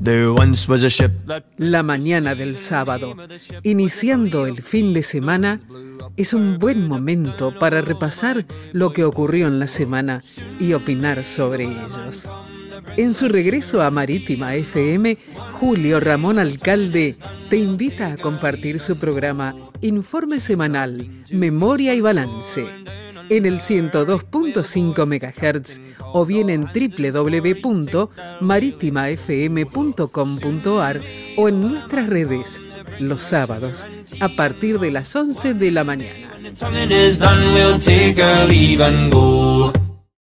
La mañana del sábado, iniciando el fin de semana, es un buen momento para repasar lo que ocurrió en la semana y opinar sobre ellos. En su regreso a Marítima FM, Julio Ramón Alcalde te invita a compartir su programa Informe Semanal, Memoria y Balance, en el 102.5 MHz o bien en www.maritimafm.com.ar o en nuestras redes, los sábados, a partir de las 11 de la mañana. When the tonguing is done, we'll take our leave and go.